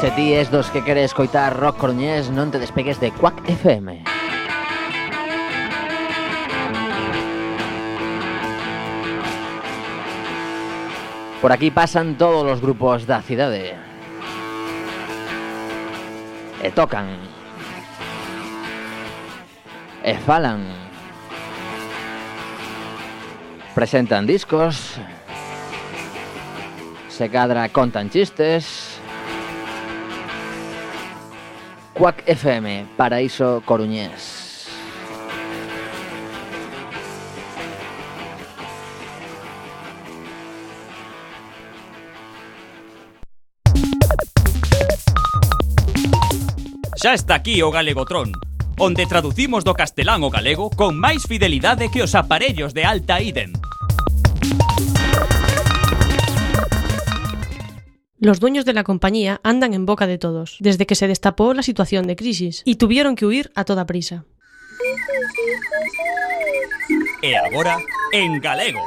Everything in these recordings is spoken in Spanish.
Se ti es dos que quere escoitar rock coruñés, non te despegues de Quack FM. Por aquí pasan todos os grupos da cidade. E tocan. E falan. Presentan discos. Se cadra contan chistes. Quack FM, Paraíso Coruñés. Xa está aquí o Galegotrón, onde traducimos do castelán ao galego con máis fidelidade que os aparellos de alta idem. Los dueños de la compañía andan en boca de todos, desde que se destapó la situación de crisis, y tuvieron que huir a toda prisa. E agora, en galego.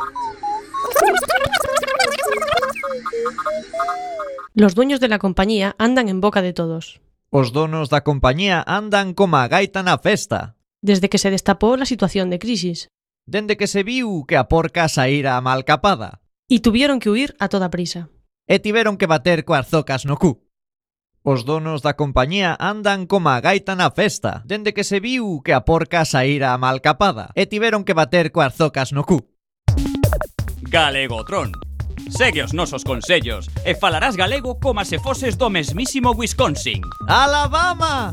Los dueños de la compañía andan en boca de todos, Os donos da compañía andan coma a gaita na festa, desde que se destapó la situación de crisis, dende que se viu que a porca saíra a malcapada, y tuvieron que huir a toda prisa. e tiveron que bater coas zocas no cu. Os donos da compañía andan coma a gaita na festa, dende que se viu que a porca saíra a malcapada, e tiveron que bater coas zocas no cu. Galegotrón. Segue os nosos consellos e falarás galego como se foses do mesmísimo Wisconsin. Alabama!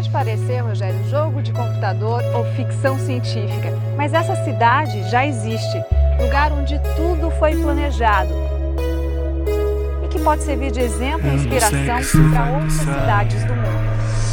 Pode parecer, Rogério, jogo de computador ou ficção científica, mas essa cidade já existe, lugar onde tudo foi planejado e que pode servir de exemplo e inspiração para outras cidades do mundo.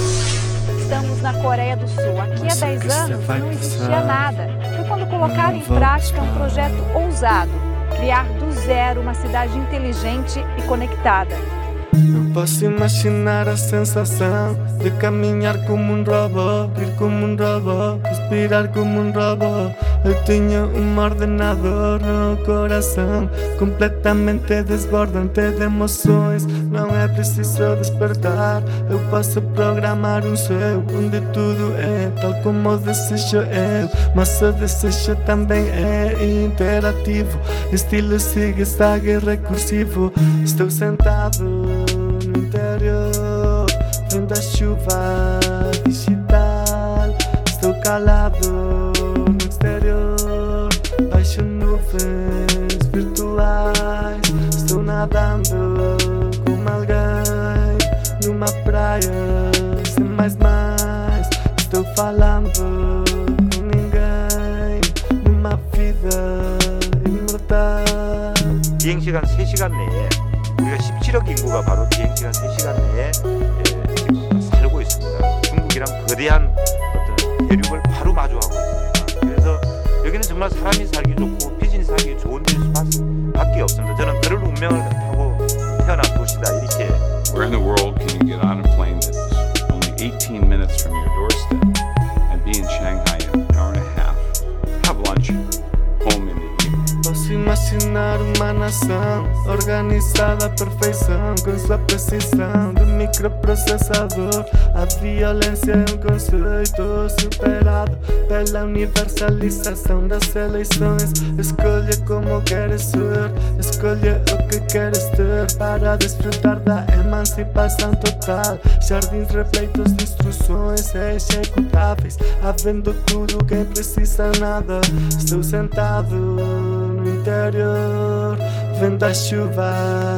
Estamos na Coreia do Sul. Aqui há 10 anos não existia nada. Foi quando colocaram em prática um projeto ousado, criar do zero uma cidade inteligente e conectada. Eu posso imaginar a sensação de caminhar como robô, rir como robô, respirar como robô. Eu tinha ordenador no coração, completamente desbordante de emoções. Não é preciso despertar, eu posso programar céu onde tudo é tal como desejo eu. Mas o desejo também é interativo, estilo zigue-zague recursivo. Estou sentado no interior, vendo a chuva digital. Estou calado no exterior, baixo nuvens virtuais. Estou nadando com alguém numa praia sem mais. Estou falando com ninguém numa vida imortal. 비행시간 3시간 내에 우리가 17억 인구가 바로 비행시간 3시간 내에 지금 살고 있습니다. 중국이랑 거대한 어떤 대륙을 바로 마주하고 있습니다. 그래서 여기는 정말 사람이 살기 좋고 비즈니스 하기 좋은 데밖에 없습니다. 저는 그럴 운명을 타고 태어난 도시다 이렇게. Where in the world can you get on a plane that's only 18 minutes from your doorstep and be in Shanghai in an hour and a half, have lunch, home in the evening? Posso imaginar uma nação organizada à perfeição, com sua precisão de microprocessador. A violência é conceito superado pela universalização das eleições. Escolha como queres ser, escolha o que queres ter para desfrutar da emancipação total. Jardins repletos de instruções executáveis, havendo tudo quem precisa nada. Estou sentado no interior, vendo a chuva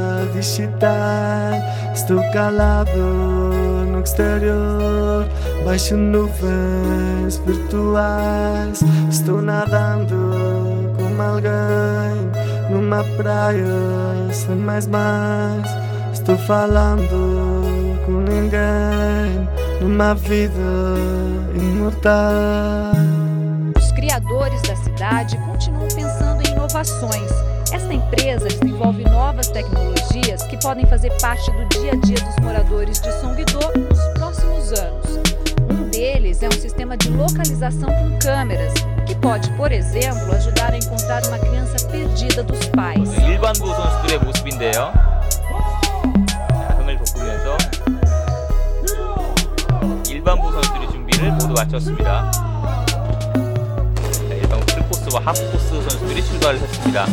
digital. Estou calado no exterior, baixo nuvens virtuais. Estou nadando com alguém numa praia sem mais. Estou falando com ninguém numa vida imortal. Os criadores da cidade continuam pensando em inovações. Esta empresa desenvolve novas tecnologias que podem fazer parte do dia a dia dos moradores de Songdo nos próximos anos. Um deles é um sistema de localização com câmeras, que pode, por exemplo, ajudar a encontrar uma criança perdida dos pais. 일반부 선수들의 모습인데요. 흥을 돋구면서 일반부 선수들이 준비를 모두 마쳤습니다. 일반부 풀코스와 하프코스 선수들이 출발을 했습니다.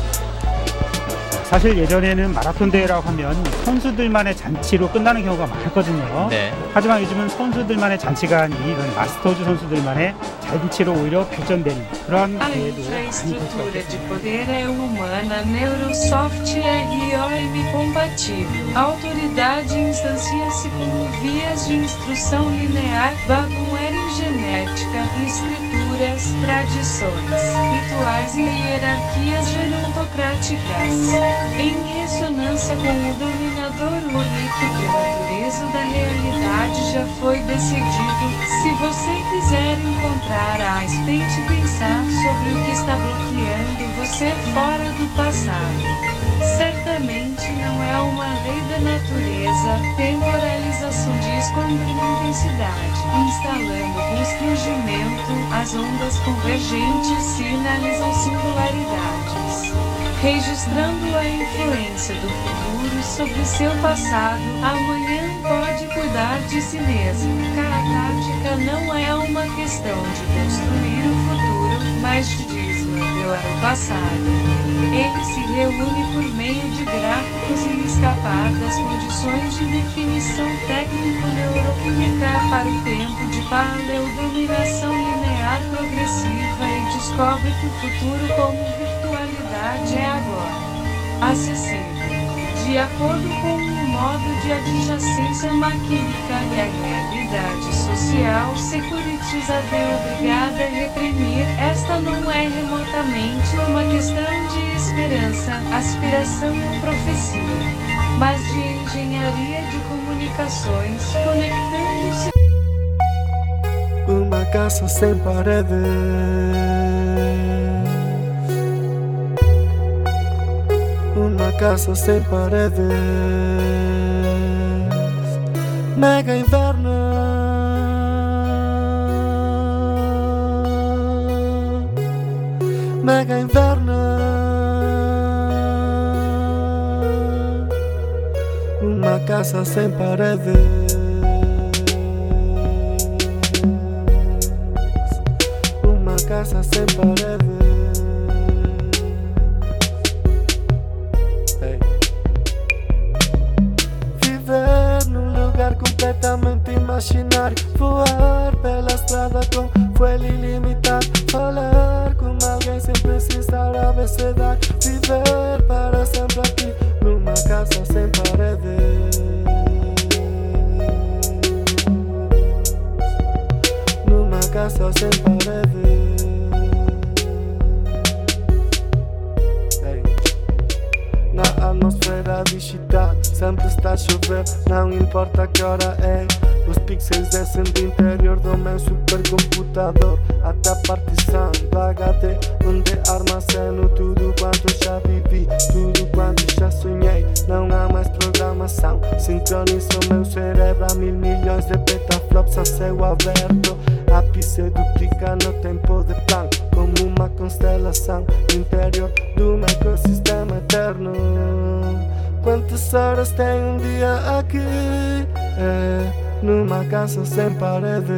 사실 예전에는 마라톤 대회라고 하면 선수들만의 잔치로 끝나는 경우가 많았거든요. 네. 하지만 요즘은 선수들만의 잔치가 아닌 이런 마스터즈 선수들만의 잔치로 오히려 발전된 그런 대회도 많이 볼 수가 estrutura de poder é humana, neurosoft é IOM compatível. A autoridade instancia-se como vias de instrução linear, bagunera genética, escrituras, tradições, rituais e hierarquias gerontocráticas. Em ressonância com o dominador único que a natureza da realidade já foi decidido. Se você quiser encontrar a tente pensar sobre o que está bloqueando você fora do passado. Certamente não é uma lei da natureza, temporalização diz quando em intensidade, instalando constrangimento, as ondas convergentes sinalizam singularidades. Registrando a influência do futuro sobre seu passado, amanhã pode cuidar de si mesmo. A tática não é uma questão de construir o futuro, mas de desmantelar o passado. Ele se reúne por meio de gráficos e escapar das condições de definição técnico-neuroquímica para o tempo de paleodominação linear progressiva e descobre que o futuro como virtualidade é agora acessível, de acordo com um modo de adjacência maquínica e a realidade social securitizada é obrigada a reprimir. Esta não é remotamente uma questão de esperança, aspiração ou profecia, mas de engenharia de comunicações, conectando-se. Uma casa sem paredes, uma casa sem paredes, mega inverno, mega inverno, uma casa sem paredes. Casa sem paredes. Hey. Viver num lugar completamente imaginário, voar pela estrada com fuel ilimitado, falar com alguém sem precisar abecedário, viver para sempre aqui numa casa sem paredes, numa casa sem paredes. Na atmosfera digital sempre está a chover, não importa que hora é. Os pixels descem do interior do meu supercomputador até a partição do HD, onde armazeno tudo quanto já vivi, tudo quanto já sonhei. Não há mais programação, sincronizo meu cérebro a 1000 milhões de petaflops a céu aberto. Ápice duplica no tempo de Planck, como uma constelação no interior do meu ecossistema eterno. Quantas horas tem um dia aqui? Numa casa sem paredes.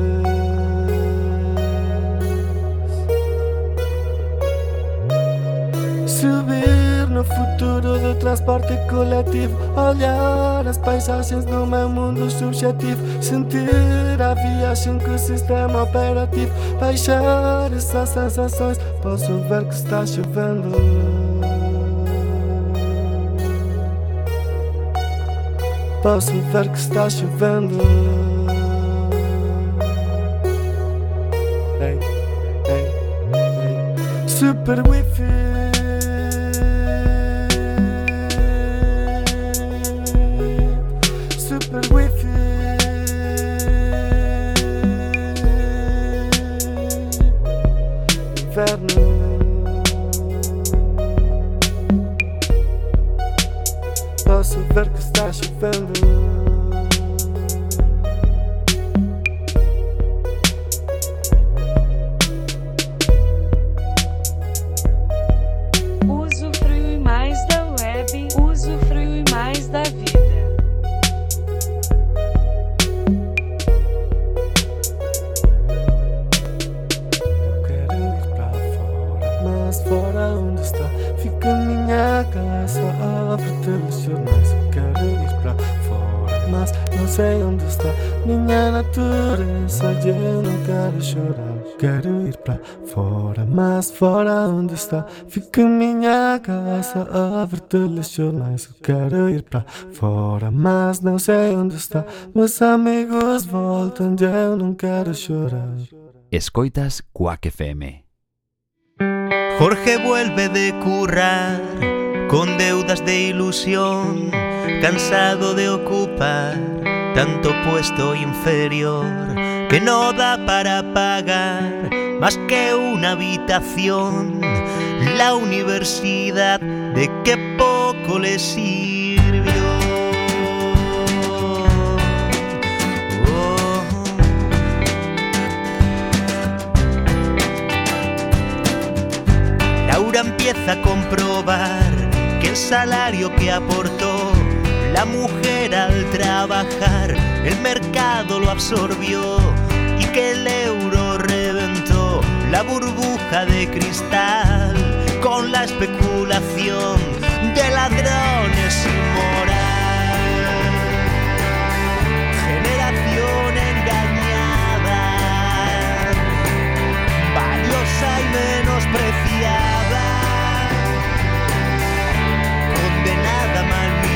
Subir no futuro do transporte coletivo, olhar as paisagens do meu mundo subjetivo, sentir a viagem com o sistema operativo, baixar essas sensações. Posso ver que está chovendo, posso ver que está chovendo. Hey, hey, hey. Super Wi-Fi, super Wi-Fi. Inverno, posso ver que está chovendo. Usufrui mais da web, usufrui mais da vida. Eu quero ir pra fora, mas fora onde está? Fica minha casa, abre telejornais. Eu quero ir pra fora, mas não sei onde está minha natureza. Eu não quero chorar. Quero ir pra fora, mas fora onde está? Fica minha casa, abre telejornais. Eu quero ir pra fora, mas não sei onde está. Meus amigos voltam, eu não quero chorar. Escoitas Quack FM. Jorge vuelve de currar con deudas de ilusión, cansado de ocupar tanto puesto inferior que no da para pagar más que una habitación. La universidad de qué poco le sirvió. Laura empieza a comprobar que el salario que aportó la mujer al trabajar, el mercado lo absorbió y que el euro reventó la burbuja de cristal con la especulación de ladrones sin moral. Generación engañada, valiosa y menospreciada, condenada a mal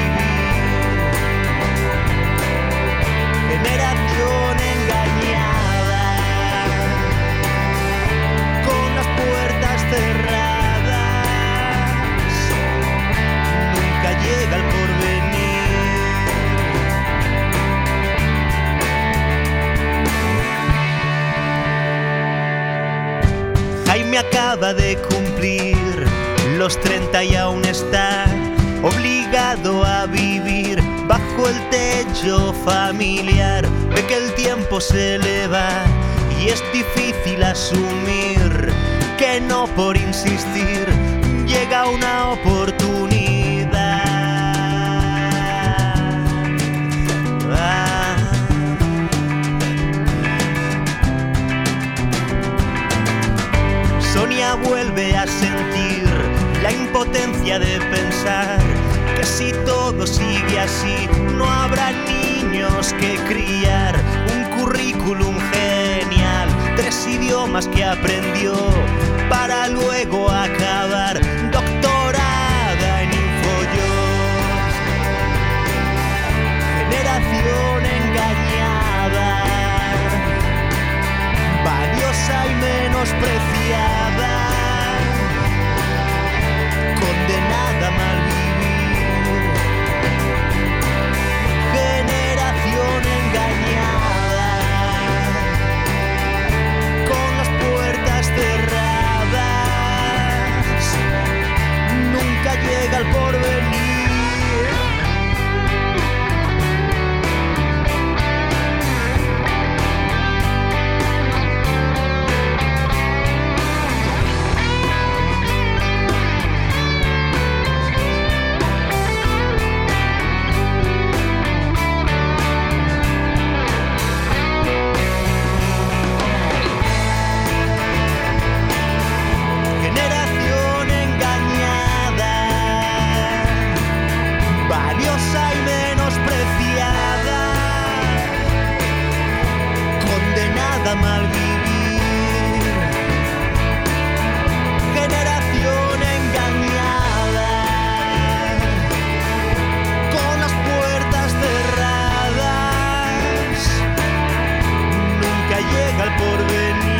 me acaba de cumplir los 30 y aún está obligado a vivir bajo el techo familiar. Ve que el tiempo se le va y es difícil asumir que no por insistir llega una oportunidad. Sonia vuelve a sentir la impotencia de pensar que si todo sigue así no habrá niños que criar. Un currículum genial, 3 idiomas que aprendió para luego acabar doctorada en Infojobs. Generación engañada, valiosa y menospreciada, condenada a malvivir. Generación engañada, con las puertas cerradas, nunca llega al porvenir. A malvivir. Generación engañada, con las puertas cerradas, nunca llega al porvenir.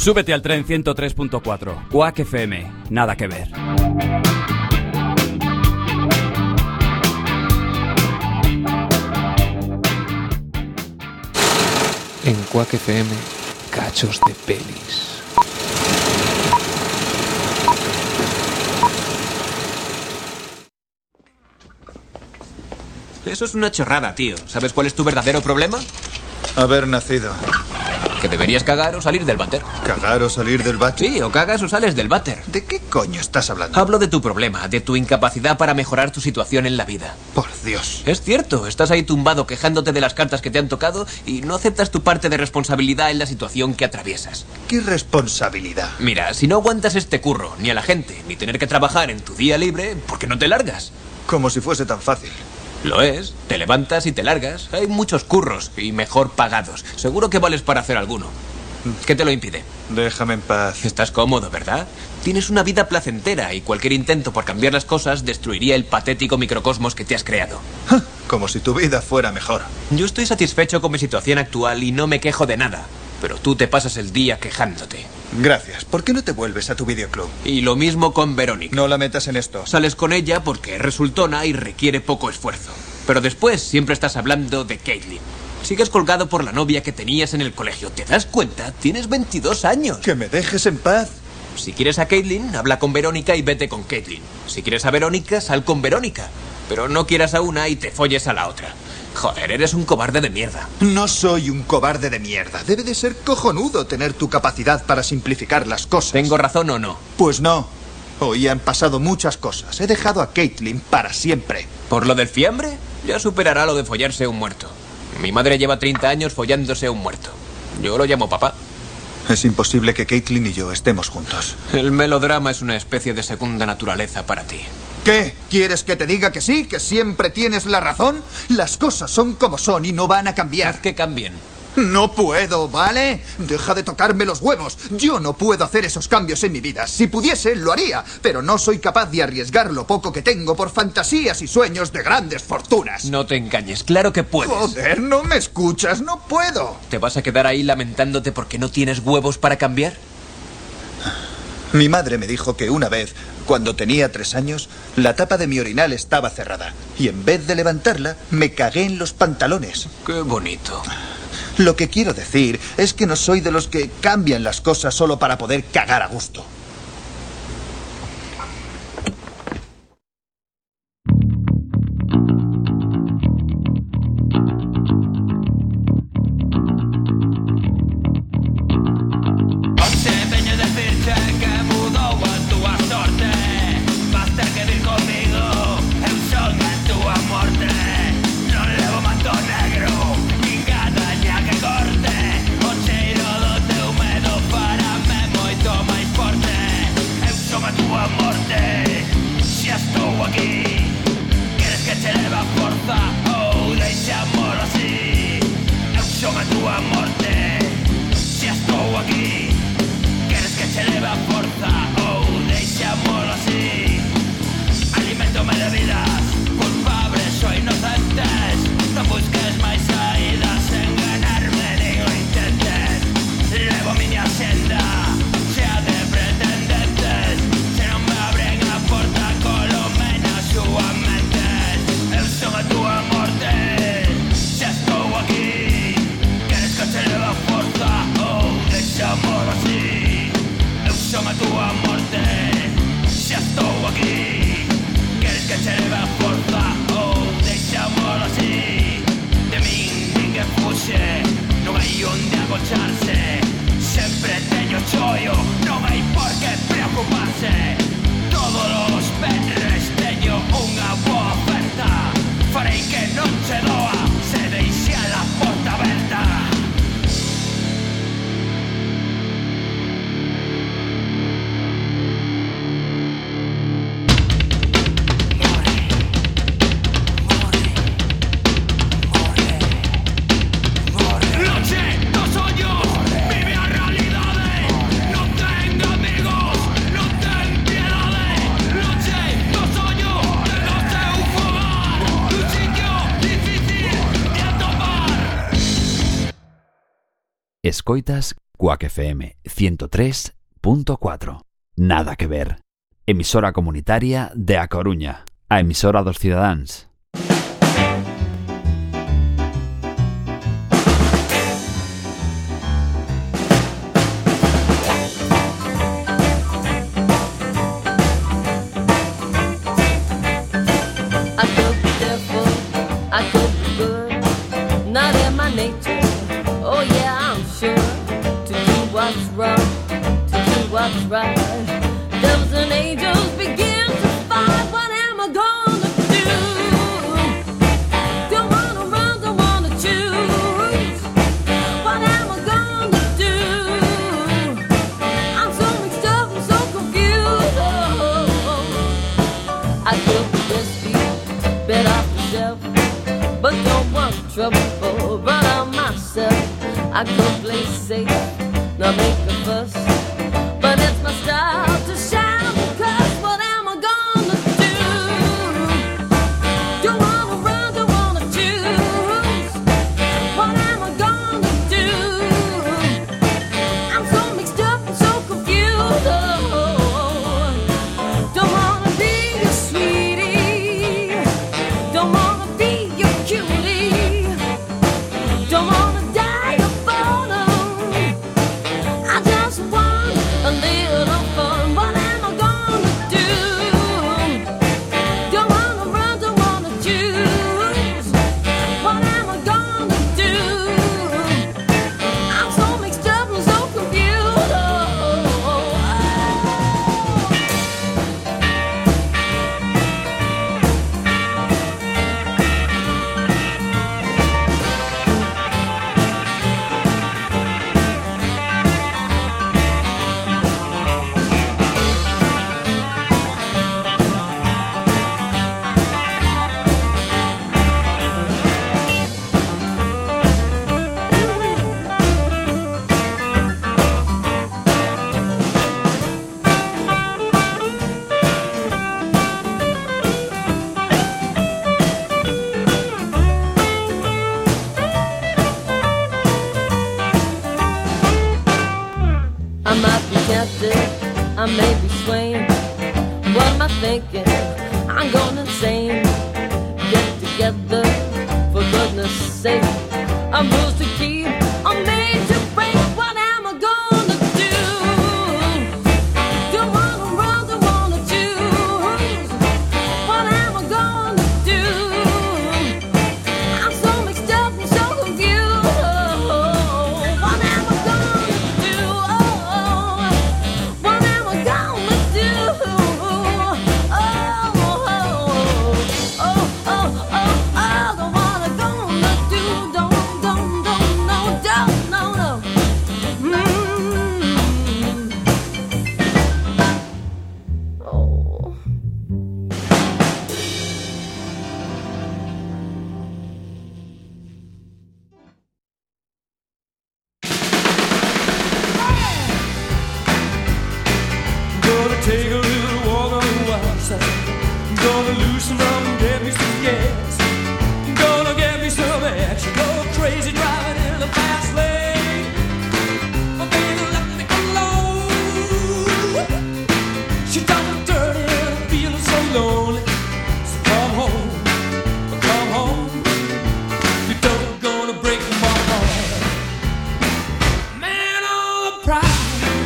Súbete al tren 103.4. Quack FM. Nada que ver. En Quack FM, cachos de pelis. Eso es una chorrada, tío. ¿Sabes cuál es tu verdadero problema? Haber nacido. Que deberías cagar o salir del váter. ¿Cagar o salir del váter? Sí, o cagas o sales del váter. ¿De qué coño estás hablando? Hablo de tu problema, de tu incapacidad para mejorar tu situación en la vida. Por Dios. Es cierto, estás ahí tumbado quejándote de las cartas que te han tocado y no aceptas tu parte de responsabilidad en la situación que atraviesas. ¿Qué responsabilidad? Mira, si no aguantas este curro, ni a la gente, ni tener que trabajar en tu día libre, ¿por qué no te largas? Como si fuese tan fácil. Lo es, te levantas y te largas. Hay muchos curros y mejor pagados. Seguro que vales para hacer alguno. ¿Qué te lo impide? Déjame en paz. Estás cómodo, ¿verdad? Tienes una vida placentera y cualquier intento por cambiar las cosas destruiría el patético microcosmos que te has creado. Como si tu vida fuera mejor. Yo estoy satisfecho con mi situación actual y no me quejo de nada. Pero tú te pasas el día quejándote. Gracias. ¿Por qué no te vuelves a tu videoclub? Y lo mismo con Verónica. No la metas en esto. Sales con ella porque es resultona y requiere poco esfuerzo. Pero después siempre estás hablando de Caitlin. Sigues colgado por la novia que tenías en el colegio. ¿Te das cuenta? Tienes 22 años. Que me dejes en paz. Si quieres a Caitlin, habla con Verónica y vete con Caitlin. Si quieres a Verónica, sal con Verónica. Pero no quieras a una y te folles a la otra. Joder, eres un cobarde de mierda. No soy un cobarde de mierda. Debe de ser cojonudo tener tu capacidad para simplificar las cosas. ¿Tengo razón o no? Pues no. Hoy han pasado muchas cosas. He dejado a Caitlin para siempre. ¿Por lo del fiambre? Ya superará lo de follarse a un muerto. Mi madre lleva 30 años follándose a un muerto. Yo lo llamo papá. Es imposible que Caitlin y yo estemos juntos. El melodrama es una especie de segunda naturaleza para ti. ¿Qué? ¿Quieres que te diga que sí? ¿Que siempre tienes la razón? Las cosas son como son y no van a cambiar. Haz que cambien. No puedo, ¿vale? Deja de tocarme los huevos. Yo no puedo hacer esos cambios en mi vida. Si pudiese, lo haría. Pero no soy capaz de arriesgar lo poco que tengo por fantasías y sueños de grandes fortunas. No te engañes, claro que puedes. Joder, no me escuchas, no puedo. ¿Te vas a quedar ahí lamentándote porque no tienes huevos para cambiar? Mi madre me dijo que una vez, cuando tenía 3 años, la tapa de mi orinal estaba cerrada. Y en vez de levantarla, me cagué en los pantalones. Qué bonito. Lo que quiero decir es que no soy de los que cambian las cosas solo para poder cagar a gusto. Escoitas Quack FM 103.4. Nada que ver. Emisora comunitaria de A Coruña. A emisora dos cidadáns. Right. Devils and angels begin to fight. What am I gonna do? Don't wanna run, don't wanna choose. What am I gonna do? I'm so mixed up, I'm so confused. Oh, I could just be bet off myself, but don't want trouble, run out myself. I could play safe, not make a fuss. But it's my style to shout because what am I gonna do? Don't wanna run, don't wanna choose. What am I gonna do? I'm so mixed up and so confused. Oh, don't wanna be your sweetie. Don't wanna be your cutie. Don't wanna die your photo. I just want a little fun. What am I gonna do? Don't wanna run, don't wanna choose. What am I gonna do? I'm so mixed up and so confused. I might be tempted, I may be swaying. What am I thinking? I'm going insane. Get together, for goodness sake. I'm rules to keep, I'm made to break. What am I gonna do? Don't wanna run, don't wanna choose. What am I gonna do? I'm so mixed up and so confused. What am I gonna do? What am I gonna do? Don't wanna gonna do, don't no. Gonna take a little walk on the wild side. Gonna loosen up and get me some gas. Gonna get me some action. Go crazy driving in the fast lane. My baby let me alone. She talking dirty and I'm feeling so lonely. So come home, you don't gonna break my heart. Man on the prowl.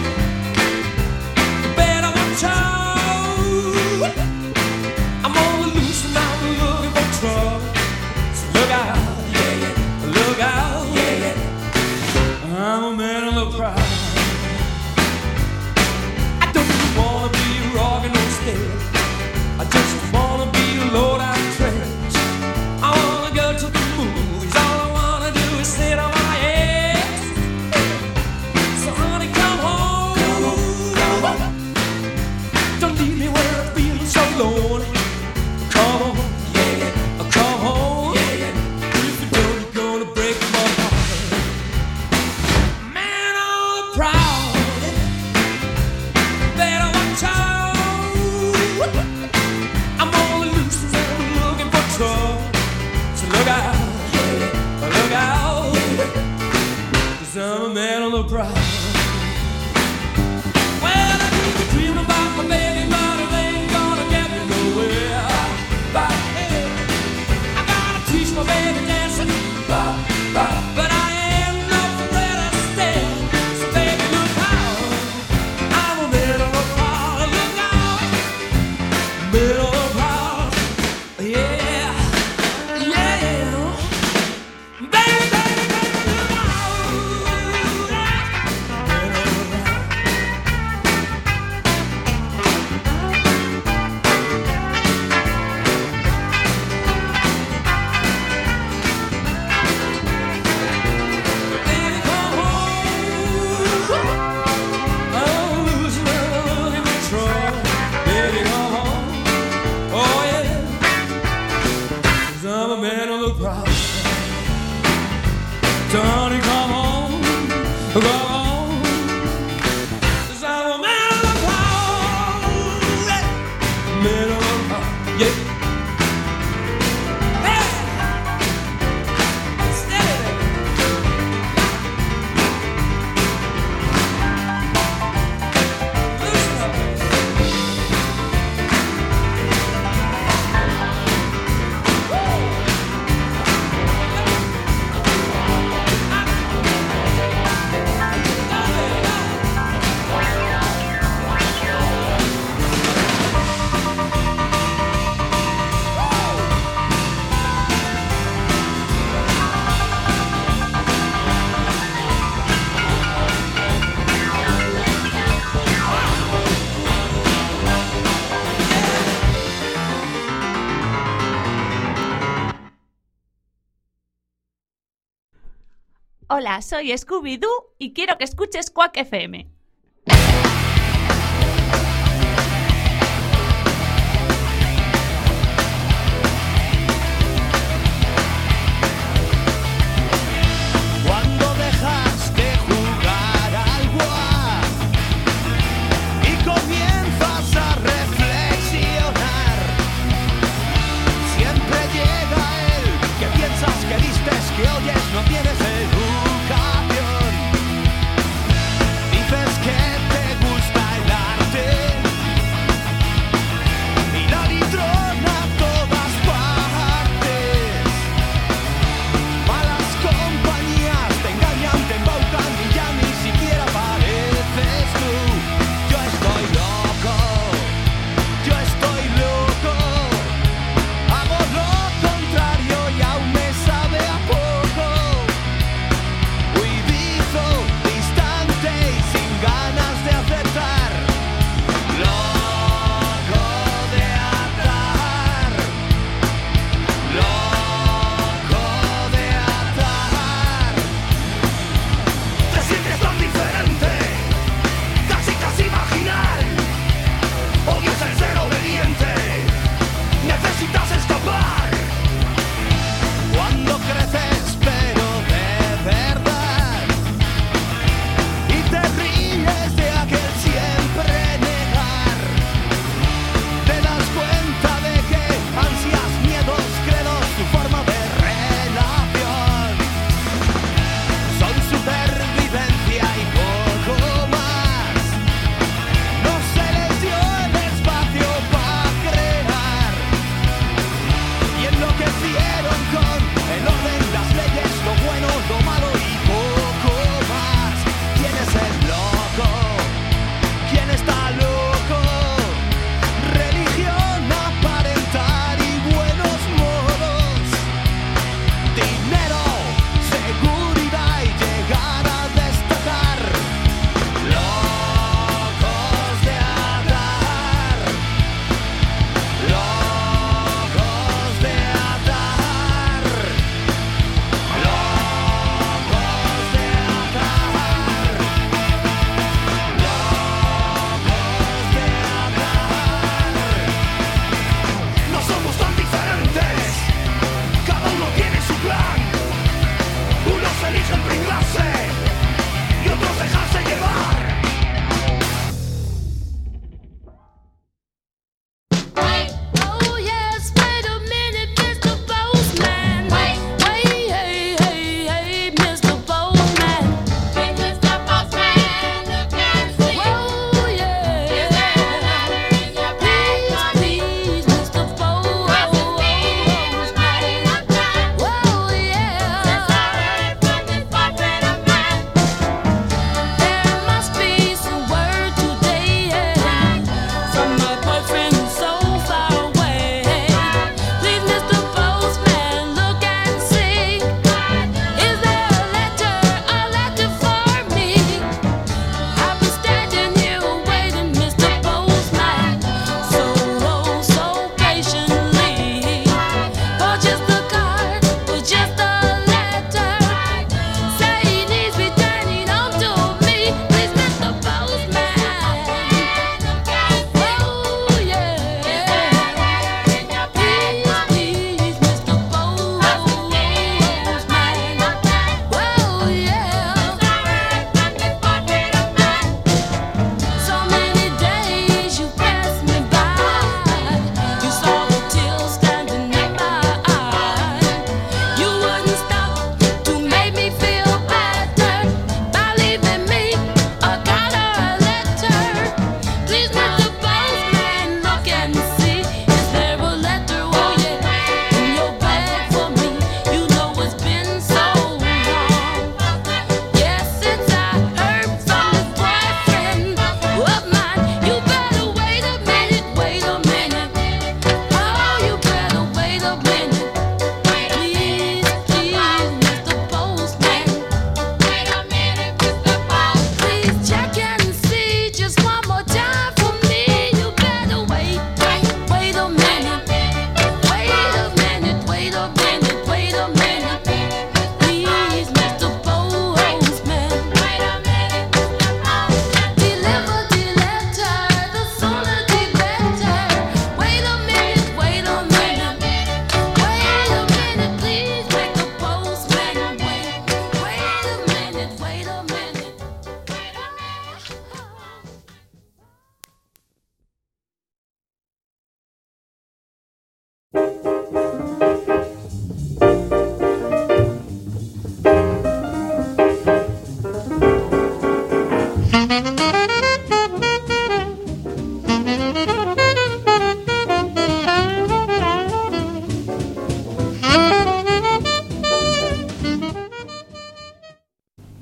I'm on the loose and I'm looking for trouble. So look out, look out, I'm a man of the proud. I don't wanna be rocking Hola, soy Scooby-Doo y quiero que escuches Quack FM. Cuando dejas de jugar al WAR y comienzas a reflexionar, siempre llega el que piensas que vistes, que oyes, no tienes educación. Dices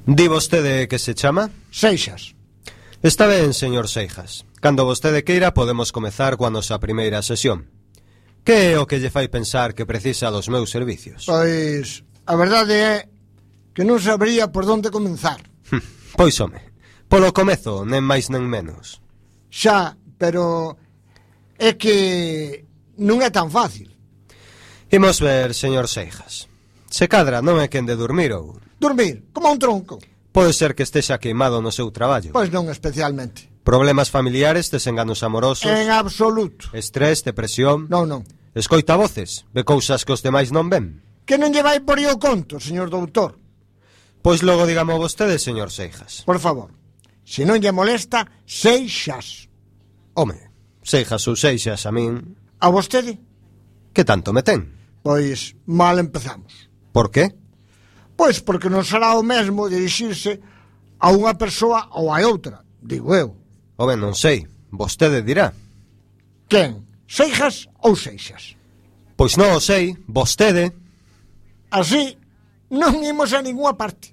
Di vostede que se chama? Seixas. Está ben, señor Seixas. Cando vostede queira podemos comezar coa nosa primeira sesión. Que é o que lle fai pensar que precisa dos meus servicios? Pois, a verdade é que non sabría por onde comenzar. Pois, home, polo comezo, nen máis nen menos. Xa, pero é que non é tan fácil. Imos ver, señor Seixas. Se cadra non é quen de dormir ou... Dormir, como un tronco. Pode ser que estexa queimado no seu traballo. Pois non especialmente. Problemas familiares, desenganos amorosos... En absoluto. Estrés, depresión... Non, non. Escoita voces, ve cousas que os demais non ven. Que non lle vai por aí o conto, señor doutor. Pois logo digamo vostede, señor Seixas. Por favor, se non lle molesta, Seixas. Home, Seixas ou Seixas a min... A vostede? Que tanto me ten? Pois mal empezamos. Por qué? Pois porque non será o mesmo dirixirse a unha persoa ou a outra, digo eu. Home, non sei, vostede dirá. Quen? Seixas ou Seixas? Pois non o sei, vostede. Así non imos a ninguna parte.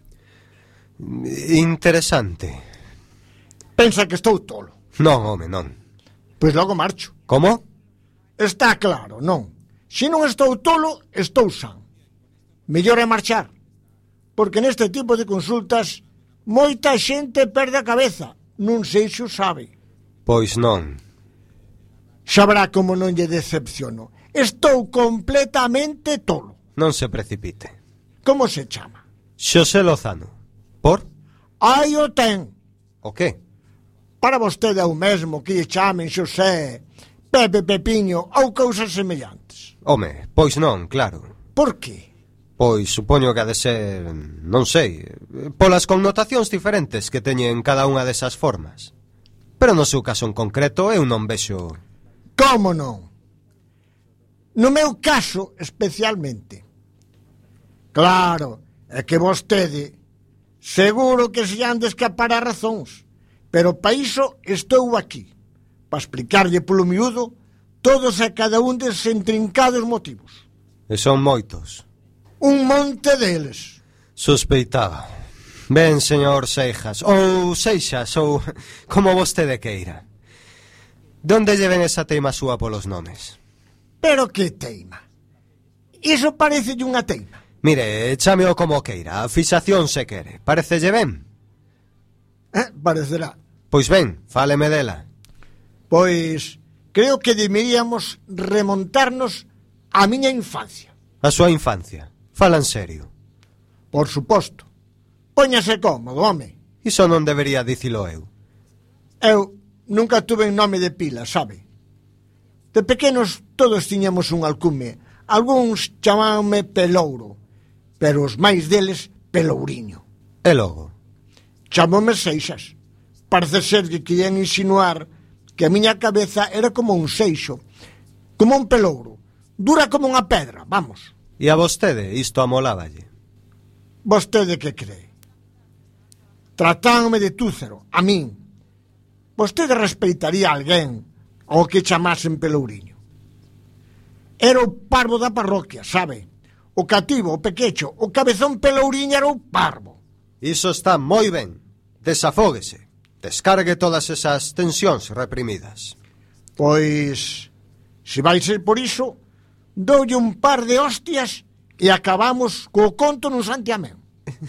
Interesante. Pensa que estou tolo. Non, home, non. Pois logo marcho. Como? Está claro, non. Se non estou tolo, estou san. Mellor é marchar. Porque neste tipo de consultas moita xente perde a cabeza. Non sei se o sabe. Pois non. Sabrá como non lle decepciono. Estou completamente tolo. Non se precipite. Como se chama? Xosé Lozano. Por? Aí o ten. O que? Para vostede é o mesmo que lle chamen Xosé, Pepe, Pepiño ou cousas semellantes. Home, pois non, claro. Por que? Pois supoño que ha de ser, non sei, polas connotacións diferentes que teñen cada unha desas formas. Pero no seu caso en concreto eu non vexo... Como non? No meu caso especialmente. Claro, é que vostede seguro que se han de escapar as razóns, pero pa iso estou aquí, para explicarlle polo miúdo todos e cada un deses intrincados motivos. E son moitos. Un monte deles. Sospeitaba. Ben, señor Seixas, ou Seixas, ou como vostede queira. De onde lle ven esa teima súa polos nomes? Pero que teima? Iso parecelle unha teima. Mire, chámeo como queira, a fixación se quere. Parecelle ben? Parecerá. Pois ben, fáleme dela. Pois creo que deberíamos remontarnos á miña infancia. A súa infancia? Fala en serio. Por suposto. Póñase cómodo, home. Iso non debería dicilo eu. Eu nunca tuve un nome de pila, sabe? De pequenos todos tiñamos un alcume. Algúns chamábanme Pelouro, pero os máis deles Pelouriño. E logo? Chamoume Seixas. Parece ser que querían insinuar que a miña cabeza era como un seixo, como un pelouro, dura como unha pedra, vamos. E a vostede isto amoláballe? Vostede que cree? Tratándome de túcero, a min. Vostede respeitaría a alguén ao que chamasen Pelouriño. Era o parvo da parroquia, sabe? O cativo, o pequecho, o cabezón Pelouriño era o parvo. Iso está moi ben. Desafóguese. Descargue todas esas tensións reprimidas. Pois, se vai ser por iso, doulle un par de hostias e acabamos co conto nun santiamén.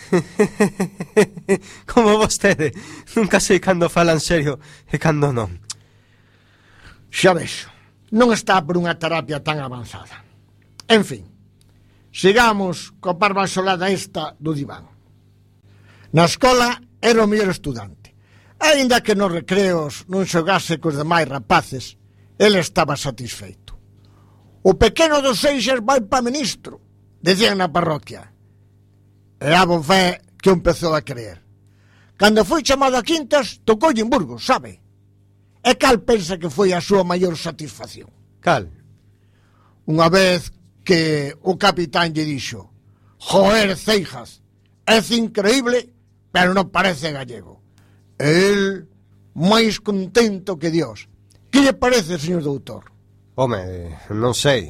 Como vostede, nunca sei cando fala en serio e cando non. Xa vexo, non está por unha terapia tan avanzada. En fin, sigamos coa parva solada esta do diván. Na escola era o mellor estudante. Ainda que nos recreos non xogase cos demais rapaces, ele estaba satisfeito. O pequeno dos Seixas vai pa ministro, decían na parroquia. E a bo fe que empezou a creer. Cando foi chamado a Quintas, tocoulle en Burgos, sabe? E cal pensa que foi a súa maior satisfacción? Cal? Unha vez que o capitán lle dixo: "Joder, Seixas, é increíble, pero non parece gallego." E el, máis contento que Dios. Que lle parece, señor doutor? Home, non sei.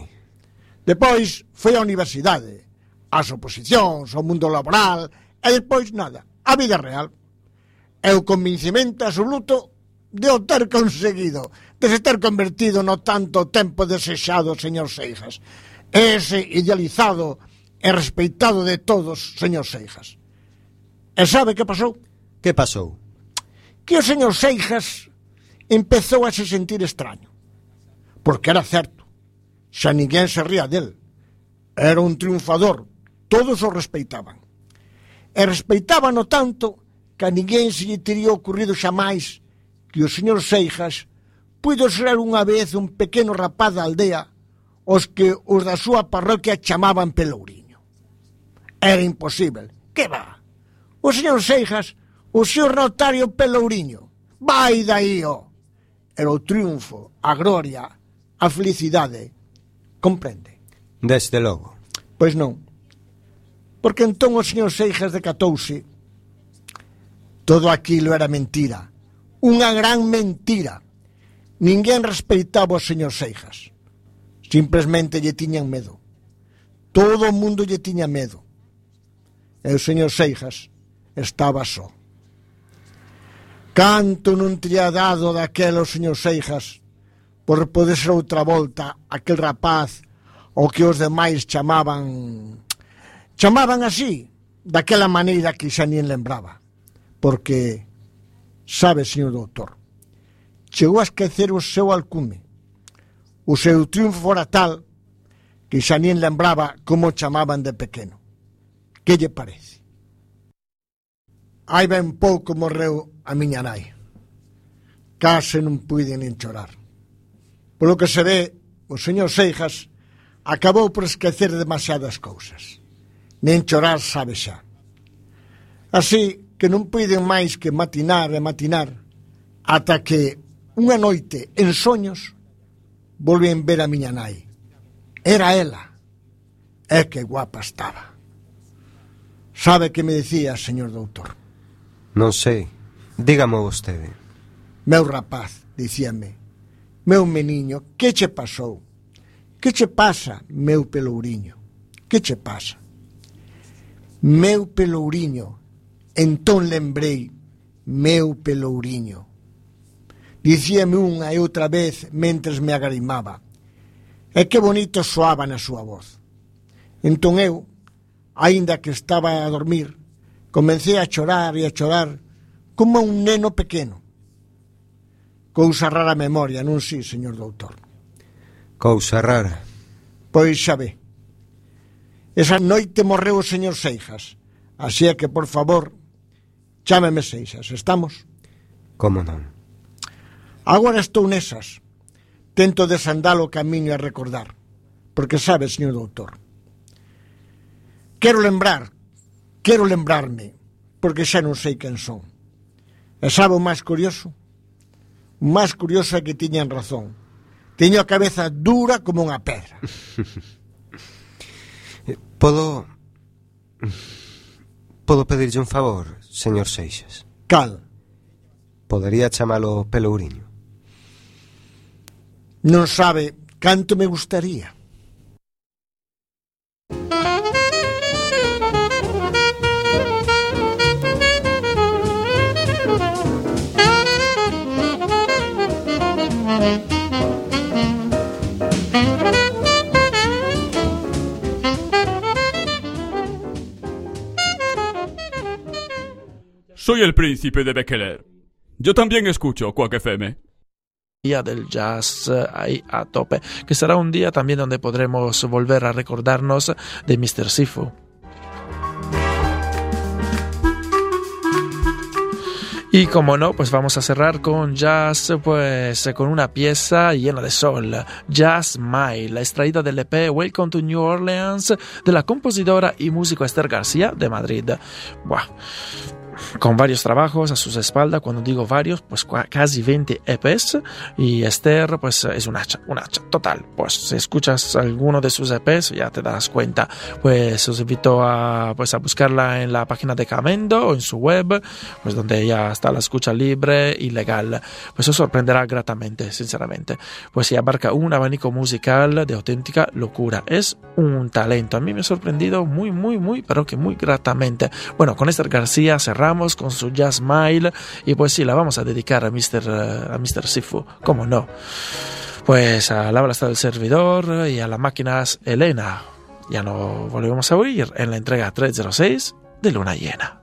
Depois foi á universidade, ás oposicións, ao mundo laboral, e depois nada, a vida real. É o convencimento absoluto de o ter conseguido, de se ter convertido no tanto tempo desexado, señor Seijas. Ese idealizado e respeitado de todos, señor Seijas. E sabe que pasou? Que pasou? Que o señor Seijas empezou a se sentir extraño. Porque era certo, xa ninguén se ría del. Era un triunfador, todos o respeitaban. E respeitábano tanto que a ninguén se lle teria ocurrido xamais que o señor Seijas puido ser unha vez un pequeno rapaz da aldea os que os da súa parroquia chamaban Pelouriño. Era imposible. Que va? O señor Seijas, o señor notario Pelouriño. Vai daí, ó. Era o triunfo, a gloria, a felicidade. Comprende? Desde logo. Pois non. Porque entón o señor Seijas decatouse. Todo aquilo era mentira. Unha gran mentira. Ninguén respeitaba o señor Seijas. Simplesmente lle tiñan medo. Todo o mundo lle tiña medo. E o señor Seijas estaba só. Canto non teria dado daquela o señor Seijas por poder ser outra volta aquel rapaz o que os demais chamaban así, daquela maneira que xa nin lembraba. Porque, sabe, señor doutor, chegou a esquecer o seu alcume. O seu triunfo fora tal que xa nin lembraba como chamaban de pequeno. Que lle parece? Hai ben pouco morreu a miña nai. Case non puiden nin chorar. Polo que se ve, o señor Seijas acabou por esquecer demasiadas cousas. Nen chorar sabe xa. Así que non puiden máis que matinar e matinar ata que unha noite en soños volven ver a miña nai. Era ela. E que guapa estaba. Sabe que me decía, señor doutor? Non sei. Dígamo vostede. Meu rapaz, dicíame. Meu meniño, que che pasou? Que che pasa, meu Pelouriño? Que che pasa? Meu Pelouriño. Entón lembrei, meu Pelouriño. Dicíame unha e outra vez mentres me agarimaba. E que bonito soaba na súa voz. Entón eu, aínda que estaba a dormir, comecei a chorar como un neno pequeno. Cousa rara memoria, non si, señor doutor? Cousa rara. Pois xa ve. Esa noite morreu o señor Seijas. Así é que, por favor, chámeme Seixas, estamos? Como non? Agora estou nesas. Tento desandar o camiño a recordar. Porque sabe, señor doutor, quero lembrarme, porque xa non sei quen son. E sabe o máis curioso? O máis curioso é que tiñan razón. Teño a cabeza dura como unha pedra. Podo pedirlle un favor, señor Seixas? Cal? Podería chamalo Pelouriño? Non sabe canto me gustaría. Soy el príncipe de Bekeler. Yo también escucho Quack FM. Día del jazz ahí a tope, que será un día también donde podremos volver a recordarnos de Mr. Sifu. Y como no, pues vamos a cerrar con jazz, pues con una pieza llena de sol, Jazz Mile, extraída del EP Welcome to New Orleans de la compositora y músico Esther García de Madrid. Buah. Con varios trabajos a sus espaldas, cuando digo varios, pues casi 20 EPs, y Esther pues es un hacha total. Pues si escuchas alguno de sus EPs ya te das cuenta. Pues os invito a buscarla en la página de Camendo o en su web, pues donde ya está la escucha libre y legal. Pues os sorprenderá gratamente, sinceramente. Pues se abarca un abanico musical de auténtica locura. Es un talento. A mí me ha sorprendido muy, pero que muy gratamente. Bueno, con Esther García cerramos Ramos con su Just Smile, y pues sí, la vamos a dedicar a Mr. Sifu, ¿cómo no? Pues al habla está el servidor y a las máquinas Elena. Ya nos volvemos a oír en la entrega 306 de Luna Llena.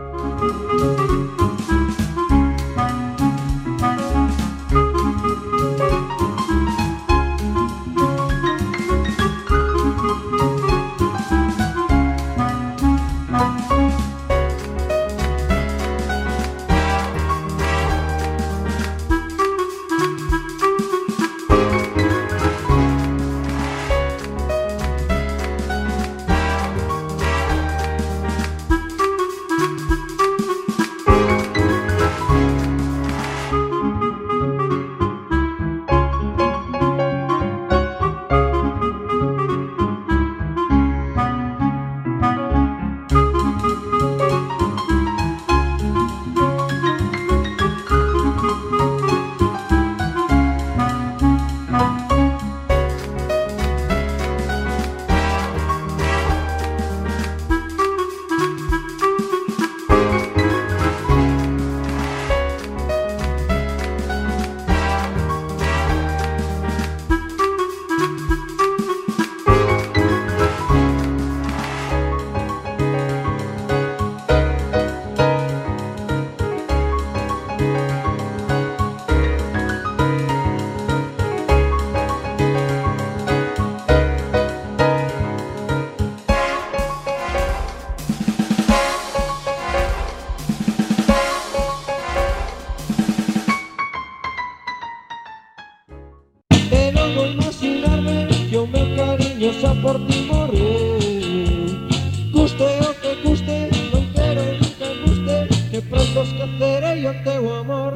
Por ti morrer, guste o que guste, non quero nunca guste, que pronto esquecerei o teu amor.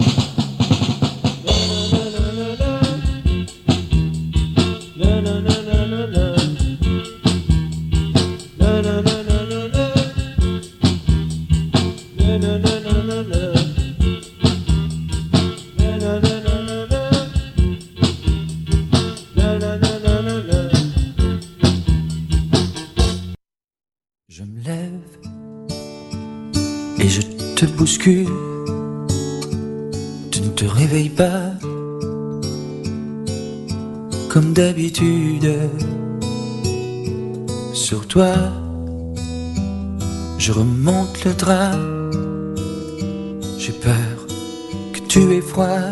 Bouscule, tu ne te réveilles pas comme d'habitude. Sur toi, je remonte le drap. J'ai peur que tu aies froid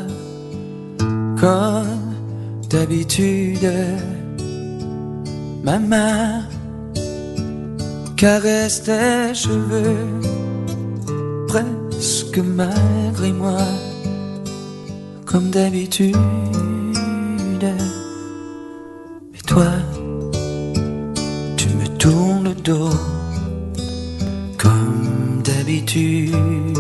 comme d'habitude. Ma main caresse tes cheveux presque malgré moi, comme d'habitude. Mais toi, tu me tournes le dos, comme d'habitude.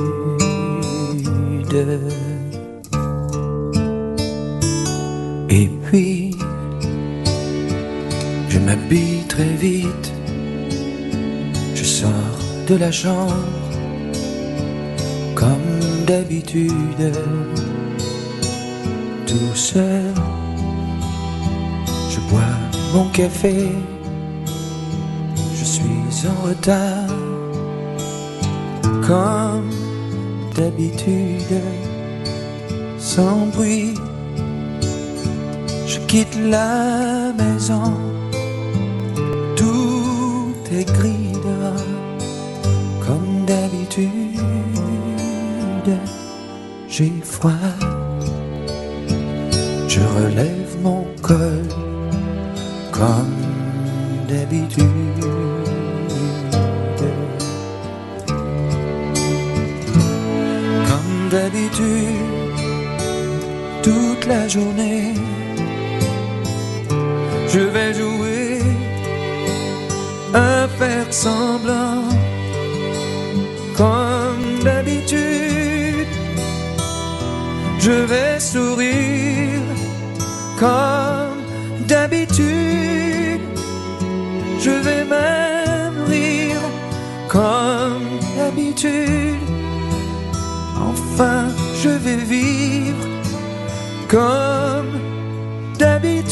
Et puis, je m'habille très vite, je sors de la chambre comme d'habitude, tout seul, je bois mon café, je suis en retard, comme d'habitude, sans bruit, je quitte la maison, tout est gris dehors, comme d'habitude. J'ai froid, je relève mon col comme d'habitude. Comme d'habitude, toute la journée, je vais jouer à faire semblant. Comme d'habitude, je vais sourire. Comme d'habitude, je vais même rire. Comme d'habitude, enfin je vais vivre. Comme d'habitude.